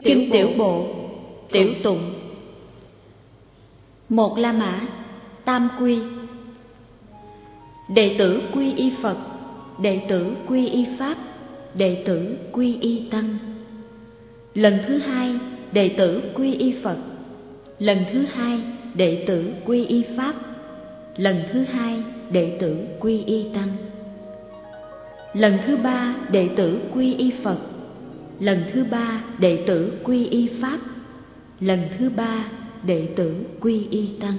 Kinh Tiểu Bộ, Tiểu Tụng. Một La Mã, Tam Quy. Đệ tử quy y Phật, đệ tử quy y Pháp, đệ tử quy y Tăng. Lần thứ hai, đệ tử quy y Phật. Lần thứ hai, đệ tử quy y Pháp. Lần thứ hai, đệ tử quy y Tăng. Lần thứ ba, đệ tử quy y Phật. Lần thứ ba, đệ tử quy y Pháp. Lần thứ ba, đệ tử quy y Tăng.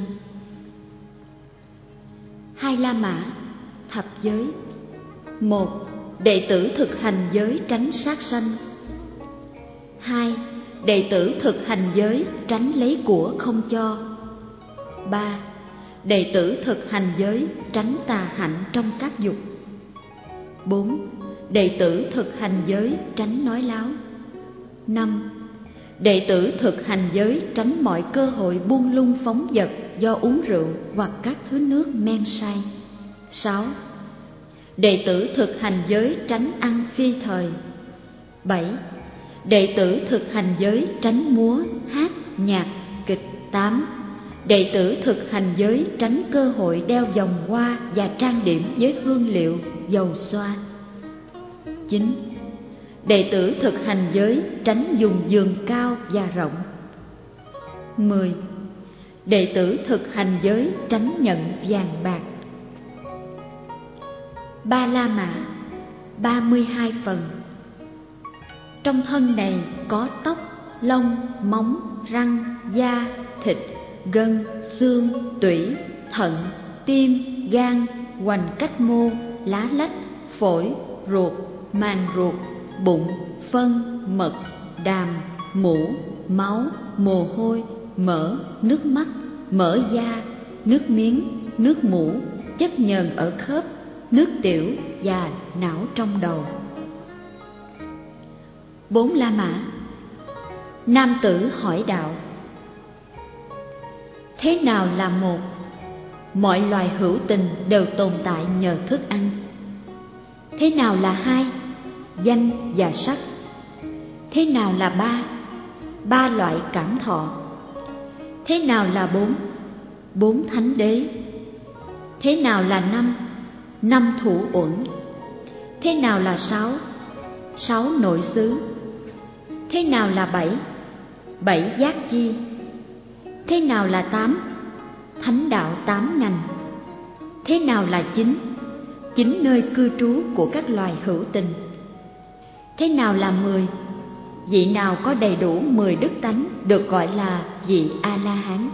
Hai La Mã, thập giới. Một, đệ tử thực hành giới tránh sát sanh. Hai, đệ tử thực hành giới tránh lấy của không cho. Ba, đệ tử thực hành giới tránh tà hạnh trong các dục. 4. Đệ tử thực hành giới tránh nói láo. 5. Đệ tử thực hành giới tránh mọi cơ hội buông lung phóng dật do uống rượu hoặc các thứ nước men say. 6. Đệ tử thực hành giới tránh ăn phi thời. 7. Đệ tử thực hành giới tránh múa, hát, nhạc, kịch. 8. Đệ tử thực hành giới tránh cơ hội đeo vòng hoa và trang điểm với hương liệu, dầu xoa. 9. Đệ tử thực hành giới tránh dùng giường cao và rộng. 10. Đệ tử thực hành giới tránh nhận vàng bạc. Ba La Mã, 32 phần. Trong thân này có tóc, lông, móng, răng, da, thịt, gân, xương, tủy, thận, tim, gan, hoành cách mô, lá lách, phổi, ruột, màng ruột, bụng, phân, mật, đàm, mũ, máu, mồ hôi, mỡ, nước mắt, mỡ da, nước miếng, nước mũ, chất nhờn ở khớp, nước tiểu và não trong đầu. 4 La Mã. Nam tử hỏi đạo: thế nào là một? Mọi loài hữu tình đều tồn tại nhờ thức ăn. Thế nào là hai? Danh và sắc. Thế nào là ba? Ba loại cảm thọ. Thế nào là bốn? Bốn thánh đế. Thế nào là năm? Năm thủ uẩn. Thế nào là sáu? Sáu nội xứ. Thế nào là bảy? Bảy giác chi. Thế nào là tám? Thánh đạo tám ngành. Thế nào là chín? Chín nơi cư trú của các loài hữu tình. Thế nào là 10? Vị nào có đầy đủ 10 đức tánh được gọi là vị A-la-hán.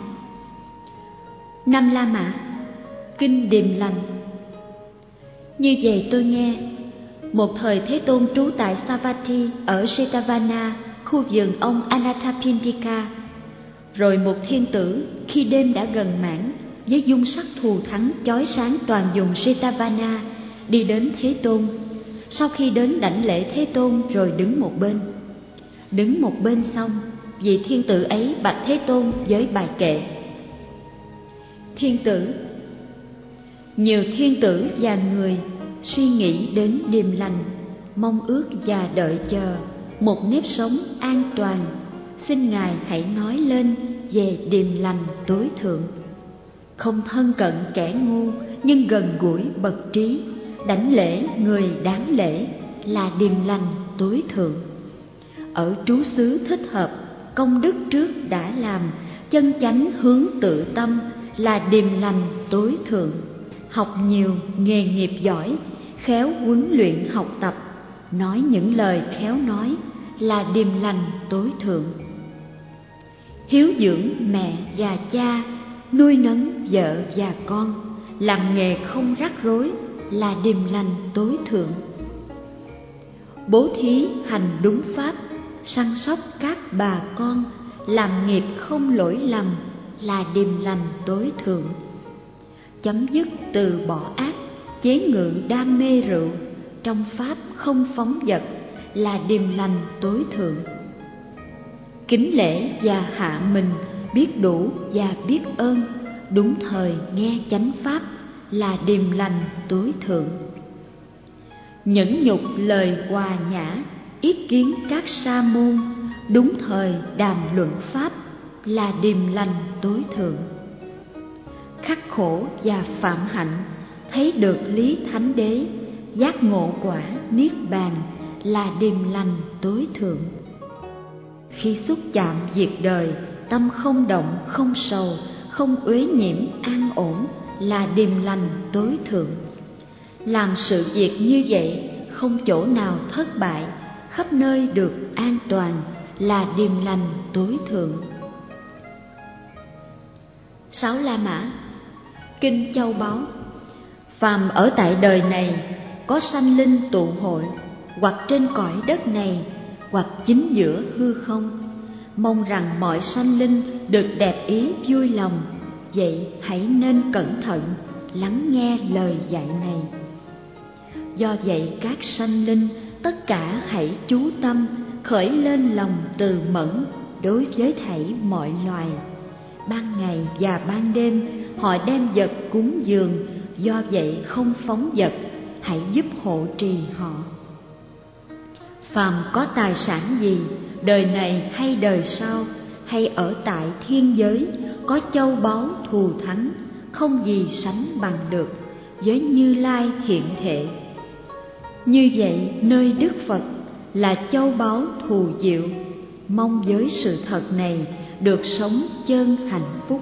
5 La Mã. Kinh Điềm Lành. Như vậy tôi nghe, một thời Thế Tôn trú tại Savatthi ở Jetavana, khu vườn ông Anathapindika. Rồi một thiên tử khi đêm đã gần mãn, với dung sắc thù thắng chói sáng toàn vùng Jetavana, đi đến Thế Tôn. Sau khi đến đảnh lễ Thế Tôn rồi đứng một bên. Đứng một bên xong, vị thiên tử ấy bạch Thế Tôn với bài kệ: Thiên tử, nhiều thiên tử và người suy nghĩ đến điềm lành, mong ước và đợi chờ một nếp sống an toàn. Xin Ngài hãy nói lên về điềm lành tối thượng. Không thân cận kẻ ngu, nhưng gần gũi bậc trí, đảnh lễ người đáng lễ là điềm lành tối thượng. Ở trú xứ thích hợp, công đức trước đã làm, chân chánh hướng tự tâm là điềm lành tối thượng. Học nhiều, nghề nghiệp giỏi, khéo huấn luyện học tập, nói những lời khéo nói là điềm lành tối thượng. Hiếu dưỡng mẹ và cha, nuôi nấng vợ và con, làm nghề không rắc rối là điềm lành tối thượng. Bố thí hành đúng pháp, săn sóc các bà con, làm nghiệp không lỗi lầm là điềm lành tối thượng. Chấm dứt từ bỏ ác, chế ngự đam mê rượu, trong pháp không phóng dật là điềm lành tối thượng. Kính lễ và hạ mình, biết đủ và biết ơn, đúng thời nghe chánh pháp là điềm lành tối thượng. Nhẫn nhục lời hòa nhã, yết kiến các sa môn, đúng thời đàm luận pháp là điềm lành tối thượng. Khắc khổ và phạm hạnh thấy được lý thánh đế, giác ngộ quả niết bàn là điềm lành tối thượng. Khi xúc chạm diệt đời, tâm không động không sầu, không uế nhiễm an ổn là điềm lành tối thượng. Làm sự việc như vậy không chỗ nào thất bại, khắp nơi được an toàn là điềm lành tối thượng. Sáu La Mã. Kinh Châu Báu. Phàm ở tại đời này có sanh linh tụ hội, hoặc trên cõi đất này, hoặc chính giữa hư không, mong rằng mọi sanh linh được đẹp ý vui lòng. Vậy hãy nên cẩn thận lắng nghe lời dạy này. Do vậy các sanh linh tất cả hãy chú tâm khởi lên lòng từ mẫn đối với thảy mọi loài. Ban ngày và ban đêm họ đem vật cúng dường, do vậy không phóng vật, hãy giúp hộ trì họ. Phàm có tài sản gì, đời này hay đời sau, hay ở tại thiên giới, có châu báu thù thắng, không gì sánh bằng được với Như Lai hiện thể. Như vậy nơi Đức Phật là châu báu thù diệu, mong với sự thật này được sống chân hạnh phúc.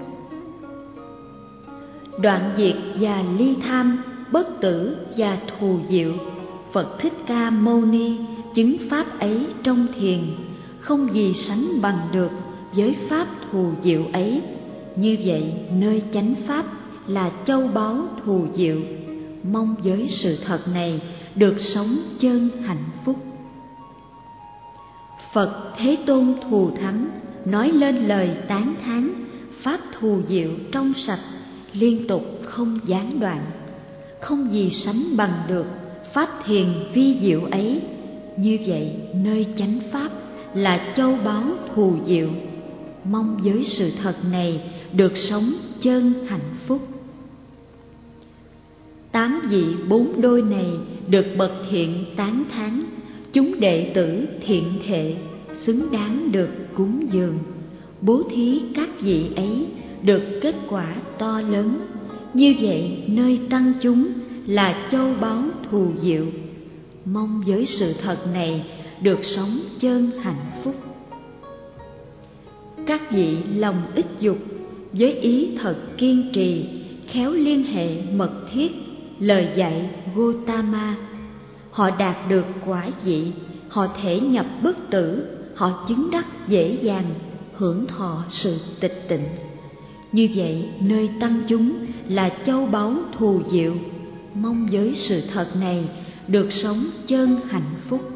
Đoạn diệt và ly tham, bất tử và thù diệu, Phật Thích Ca Mâu Ni chứng pháp ấy trong thiền, không gì sánh bằng được với pháp thù diệu ấy. Như vậy nơi chánh pháp là châu báu thù diệu, mong với sự thật này được sống chân hạnh phúc. Phật Thế Tôn thù thắng nói lên lời tán thán, pháp thù diệu trong sạch liên tục không gián đoạn, không gì sánh bằng được pháp thiền vi diệu ấy. Như vậy nơi chánh pháp là châu báu thù diệu, mong với sự thật này được sống chân hạnh phúc. Tám vị bốn đôi này được bậc thiện tán thán, chúng đệ tử thiện thệ xứng đáng được cúng dường, bố thí các vị ấy được kết quả to lớn. Như vậy nơi tăng chúng là châu báu thù diệu, mong với sự thật này được sống chân hạnh phúc. Các vị lòng ít dục, với ý thật kiên trì, khéo liên hệ mật thiết lời dạy Gotama, họ đạt được quả vị, họ thể nhập bất tử, họ chứng đắc dễ dàng, hưởng thọ sự tịch tịnh. Như vậy nơi tăng chúng là châu báu thù diệu, mong với sự thật này được sống chân hạnh phúc.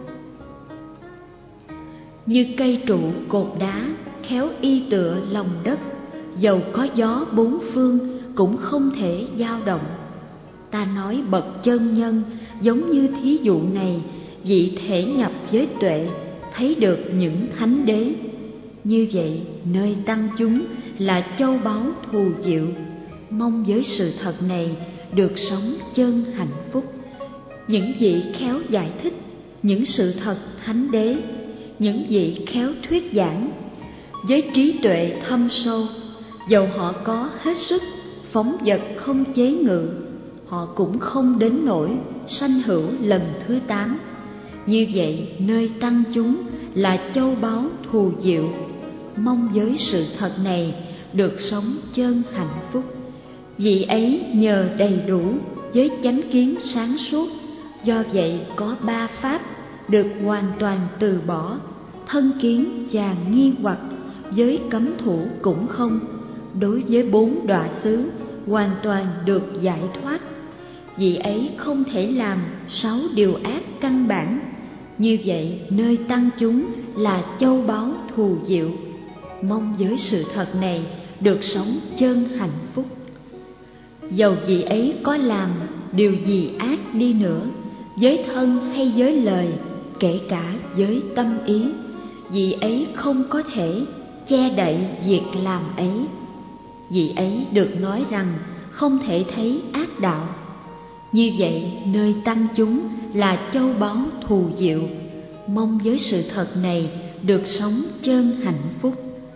Như cây trụ cột đá khéo y tựa lòng đất, dầu có gió bốn phương cũng không thể dao động. Ta nói bậc chân nhân giống như thí dụ này, vị thể nhập với tuệ, thấy được những thánh đế. Như vậy nơi tăng chúng là châu báu thù diệu, mong với sự thật này được sống chân hạnh phúc. Những vị khéo giải thích những sự thật thánh đế, những vị khéo thuyết giảng với trí tuệ thâm sâu, dầu họ có hết sức phóng vật không chế ngự, họ cũng không đến nỗi sanh hữu lần thứ 8. Như vậy nơi tăng chúng là châu báu thù diệu, mong với sự thật này được sống chân hạnh phúc. Vị ấy nhờ đầy đủ với chánh kiến sáng suốt, do vậy có 3 pháp được hoàn toàn từ bỏ, thân kiến và nghi hoặc với cấm thủ cũng không. Đối với 4 đọa xứ hoàn toàn được giải thoát. Vị ấy không thể làm 6 điều ác căn bản. Như vậy nơi tăng chúng là châu báu thù diệu, mong với sự thật này được sống chân hạnh phúc. Dầu vị ấy có làm điều gì ác đi nữa, với thân hay với lời, kể cả với tâm ý, vị ấy không có thể che đậy việc làm ấy. Vị ấy được nói rằng không thể thấy ác đạo. Như vậy nơi tăng chúng là châu báu thù diệu, mong với sự thật này được sống chân hạnh phúc.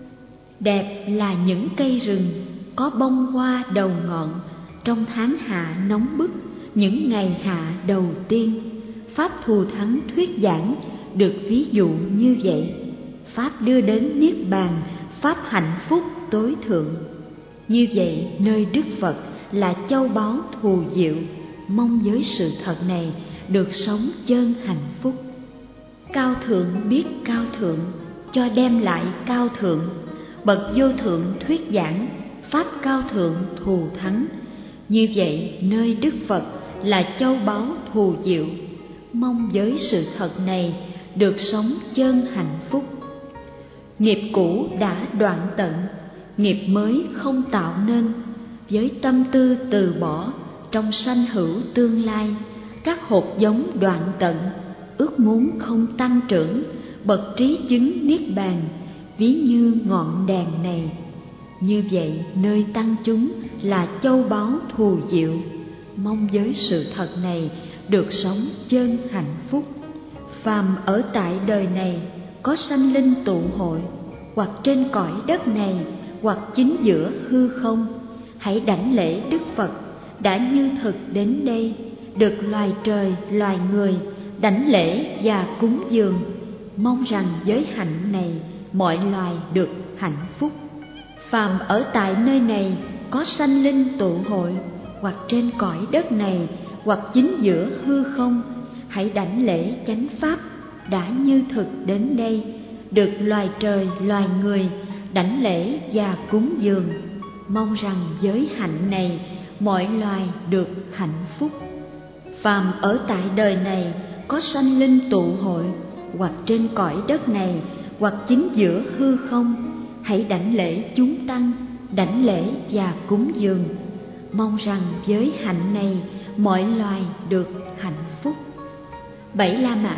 Đẹp là những cây rừng có bông hoa đầu ngọn trong tháng hạ nóng bức, những ngày hạ đầu tiên. Pháp thù thắng thuyết giảng được ví dụ như vậy. Pháp đưa đến niết bàn, pháp hạnh phúc tối thượng. Như vậy nơi Đức Phật là châu báu thù diệu, mong với sự thật này được sống chân hạnh phúc. Cao thượng biết cao thượng, cho đem lại cao thượng. Bậc vô thượng thuyết giảng, pháp cao thượng thù thắng. Như vậy nơi Đức Phật là châu báu thù diệu, mong với sự thật này được sống chân hạnh phúc. Nghiệp cũ đã đoạn tận, nghiệp mới không tạo nên. Với tâm tư từ bỏ, trong sanh hữu tương lai, các hột giống đoạn tận, ước muốn không tăng trưởng. Bậc trí chứng niết bàn, ví như ngọn đèn này. Như vậy nơi tăng chúng là châu báu thù diệu, mong với sự thật này được sống chân hạnh phúc. Phàm ở tại đời này có sanh linh tụ hội, hoặc trên cõi đất này, hoặc chính giữa hư không, hãy đảnh lễ Đức Phật đã như thực đến đây, được loài trời loài người đảnh lễ và cúng dường, mong rằng giới hạnh này mọi loài được hạnh phúc. Phàm ở tại nơi này có sanh linh tụ hội, hoặc trên cõi đất này, hoặc chính giữa hư không, hãy đảnh lễ chánh pháp đã như thực đến đây, được loài trời loài người đảnh lễ và cúng dường, mong rằng giới hạnh này mọi loài được hạnh phúc. Phàm ở tại đời này có sanh linh tụ hội, hoặc trên cõi đất này, hoặc chính giữa hư không, hãy đảnh lễ chúng tăng, đảnh lễ và cúng dường, mong rằng giới hạnh này mọi loài được hạnh phúc. 7 La Mã.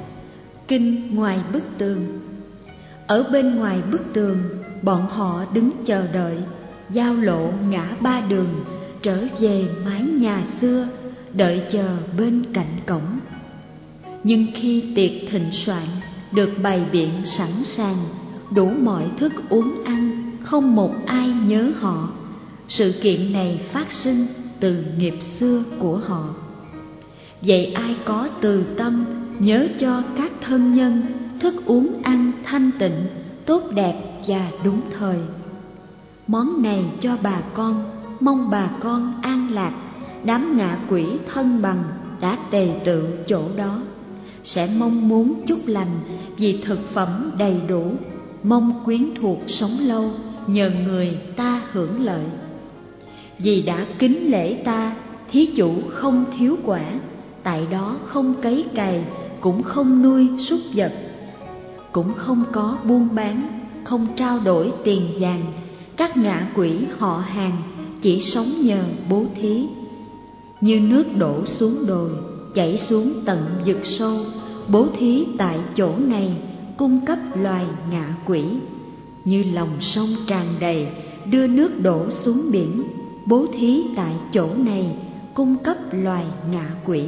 Kinh ngoài bức tường. Ở bên ngoài bức tường, bọn họ đứng chờ đợi, giao lộ ngã ba đường, trở về mái nhà xưa, đợi chờ bên cạnh cổng. Nhưng khi tiệc thịnh soạn được bày biện sẵn sàng, đủ mọi thức uống ăn, không một ai nhớ họ. Sự kiện này phát sinh từ nghiệp xưa của họ. Vậy ai có từ tâm nhớ cho các thân nhân thức uống ăn thanh tịnh, tốt đẹp và đúng thời. Món này cho bà con, mong bà con an lạc. Đám ngạ quỷ thân bằng đã tề tựu chỗ đó, sẽ mong muốn chúc lành vì thực phẩm đầy đủ, mong quyến thuộc sống lâu nhờ người ta hưởng lợi. Vì đã kính lễ ta, thí chủ không thiếu quả, tại đó không cấy cày, cũng không nuôi súc vật, cũng không có buôn bán, không trao đổi tiền vàng. Các ngạ quỷ họ hàng chỉ sống nhờ bố thí. Như nước đổ xuống đồi, chảy xuống tận vực sâu, bố thí tại chỗ này cung cấp loài ngạ quỷ. Như lòng sông tràn đầy, đưa nước đổ xuống biển, bố thí tại chỗ này cung cấp loài ngạ quỷ.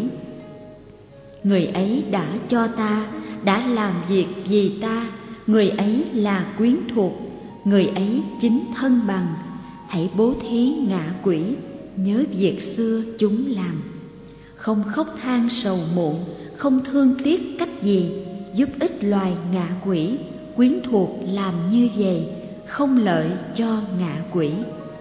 Người ấy đã cho ta, đã làm việc vì ta, người ấy là quyến thuộc, người ấy chính thân bằng. Hãy bố thí ngạ quỷ, nhớ việc xưa chúng làm. Không khóc than sầu muộn, không thương tiếc cách gì, giúp ích loài ngạ quỷ, quyến thuộc làm như vậy, không lợi cho ngạ quỷ.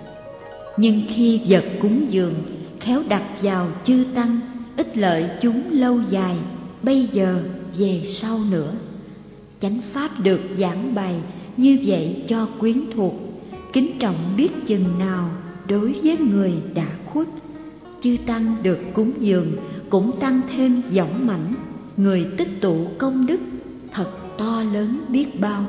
Nhưng khi vật cúng dường, khéo đặt vào chư tăng, ích lợi chúng lâu dài, bây giờ về sau nữa. Chánh pháp được giảng bày như vậy cho quyến thuộc, kính trọng biết chừng nào đối với người đã khuất. Chư tăng được cúng dường cũng tăng thêm dõng mãnh, người tích tụ công đức thật to lớn biết bao.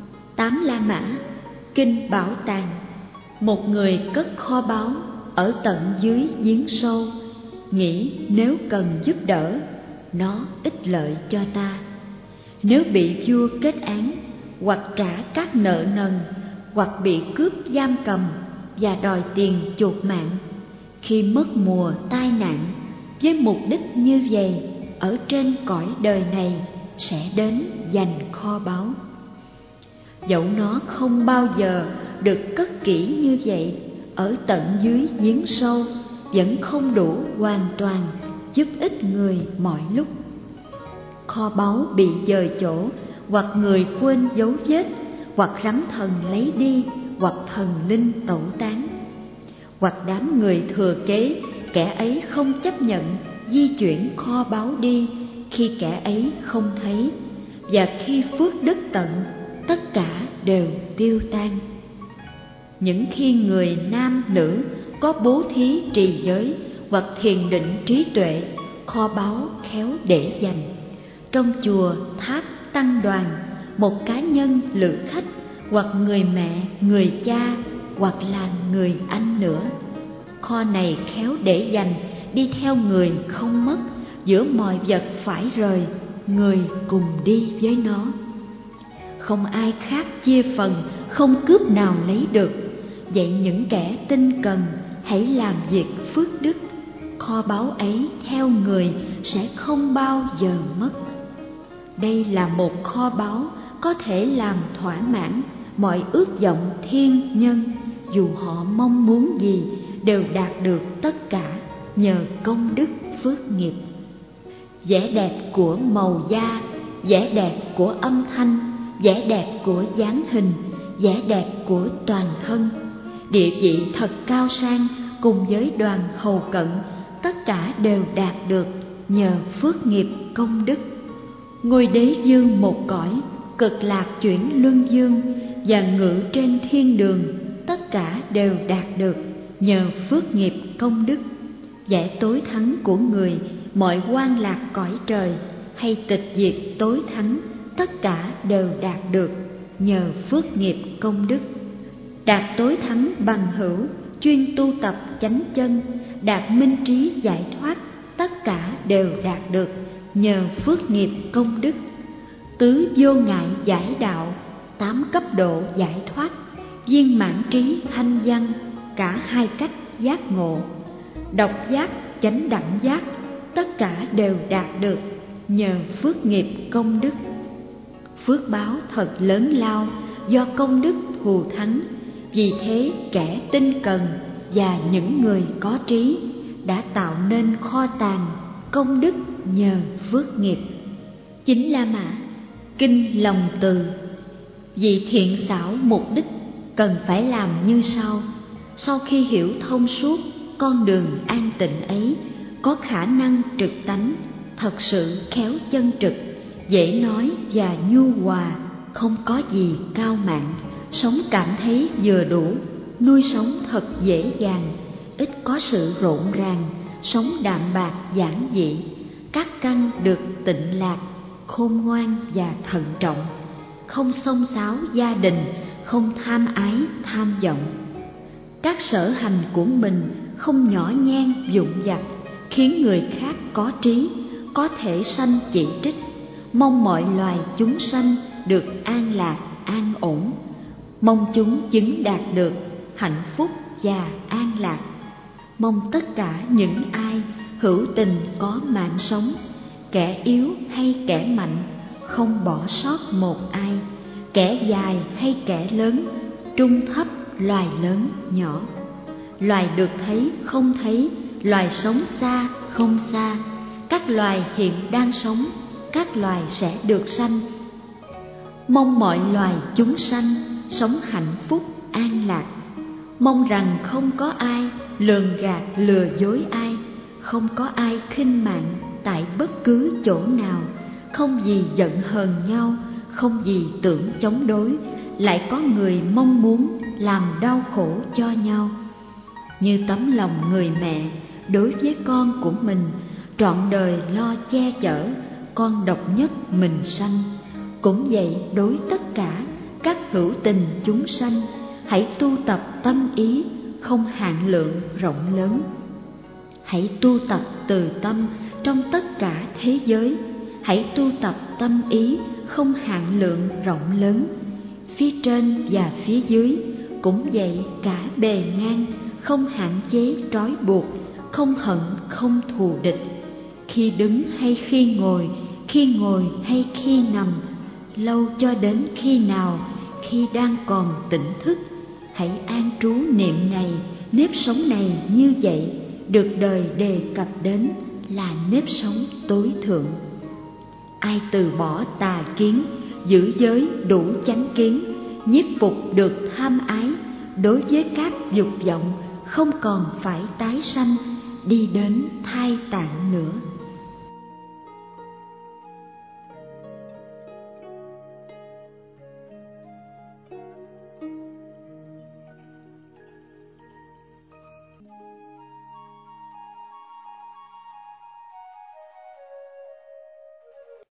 8 La Mã. Kinh Bảo Tàng. Một người cất kho báu ở tận dưới giếng sâu, nghĩ nếu cần giúp đỡ, nó ích lợi cho ta. Nếu bị vua kết án, hoặc trả các nợ nần, hoặc bị cướp giam cầm và đòi tiền chuộc mạng, khi mất mùa tai nạn, với mục đích như vậy, ở trên cõi đời này sẽ đến giành kho báu. dẫu nó không bao giờ được cất kỹ như vậy, ở tận dưới giếng sâu vẫn không đủ hoàn toàn giúp ích người mọi lúc. Kho báu bị dời chỗ, hoặc người quên dấu vết, hoặc rắn thần lấy đi, hoặc thần linh tẩu tán, hoặc đám người thừa kế, kẻ ấy không chấp nhận di chuyển kho báu đi khi kẻ ấy không thấy, và khi phước đức tận, tất cả đều tiêu tan. Những khi người nam nữ có bố thí trì giới hoặc thiền định trí tuệ, kho báu khéo để dành. Trong chùa, tháp, tăng đoàn, một cá nhân lữ khách, hoặc người mẹ, người cha, hoặc là người anh nữa, kho này khéo để dành, đi theo người không mất, giữa mọi vật phải rời, người cùng đi với nó. Không ai khác chia phần, không cướp nào lấy được. Vậy những kẻ tinh cần hãy làm việc phước đức, kho báu ấy theo người sẽ không bao giờ mất. Đây là một kho báu có thể làm thỏa mãn mọi ước vọng thiên nhân, dù họ mong muốn gì đều đạt được tất cả nhờ công đức phước nghiệp. Vẻ đẹp của màu da, vẻ đẹp của âm thanh, vẻ đẹp của dáng hình, vẻ đẹp của toàn thân, địa vị thật cao sang cùng với đoàn hầu cận, tất cả đều đạt được nhờ phước nghiệp công đức. Ngôi đế dương một cõi, cực lạc chuyển luân dương, và ngự trên thiên đường, tất cả đều đạt được nhờ phước nghiệp công đức. Vẻ tối thắng của người, mọi quan lạc cõi trời, hay tịch diệt tối thắng, tất cả đều đạt được nhờ phước nghiệp công đức. Đạt tối thắng bằng hữu, chuyên tu tập chánh chân, đạt minh trí giải thoát, tất cả đều đạt được nhờ phước nghiệp công đức. Tứ vô ngại giải đạo, 8 cấp độ giải thoát, viên mãn trí thanh văn, cả hai cách giác ngộ, độc giác chánh đẳng giác, tất cả đều đạt được nhờ phước nghiệp công đức. Phước báo thật lớn lao do công đức thù thắng, vì thế kẻ tinh cần và những người có trí đã tạo nên kho tàng công đức nhờ phước nghiệp. Chính La Mã Kinh Lòng Từ. Vì thiện xảo mục đích cần phải làm như sau: sau khi hiểu thông suốt con đường an tịnh ấy, có khả năng trực tánh, thật sự khéo chân trực, dễ nói và nhu hòa, không có gì cao mạn, sống cảm thấy vừa đủ, nuôi sống thật dễ dàng, ít có sự rộn ràng, sống đạm bạc giản dị, các căn được tịnh lạc, khôn ngoan và thận trọng, không xông xáo gia đình, không tham ái tham vọng. Các sở hành của mình không nhỏ nhen vụng vặt, khiến người khác có trí có thể sanh chỉ trích, mong mọi loài chúng sanh được an lạc an ổn, mong chúng chứng đạt được hạnh phúc và an lạc, mong tất cả những ai hữu tình có mạng sống, kẻ yếu hay kẻ mạnh, không bỏ sót một ai, kẻ dài hay kẻ lớn, trung thấp, loài lớn nhỏ, loài được thấy không thấy, loài sống xa không xa, các loài hiện đang sống, các loài sẽ được sanh. Mong mọi loài chúng sanh sống hạnh phúc an lạc, mong rằng không có ai lường gạt lừa dối ai, không có ai khinh mạng tại bất cứ chỗ nào, không gì giận hờn nhau, không gì tưởng chống đối, lại có người mong muốn làm đau khổ cho nhau. Như tấm lòng người mẹ đối với con của mình, trọn đời lo che chở, con độc nhất mình sanh. Cũng vậy đối tất cả các hữu tình chúng sanh, hãy tu tập tâm ý không hạn lượng rộng lớn. Hãy tu tập từ tâm trong tất cả thế giới, hãy tu tập tâm ý không hạn lượng rộng lớn. Phía trên và phía dưới cũng vậy, cả bề ngang, không hạn chế trói buộc, không hận không thù địch. Khi đứng hay khi ngồi hay khi nằm, lâu cho đến khi nào khi đang còn tỉnh thức, hãy an trú niệm này, nếp sống này như vậy, được đời đề cập đến là nếp sống tối thượng. Ai từ bỏ tà kiến, giữ giới đủ chánh kiến, nhiếp phục được tham ái, đối với các dục vọng không còn phải tái sanh, đi đến thai tạng nữa.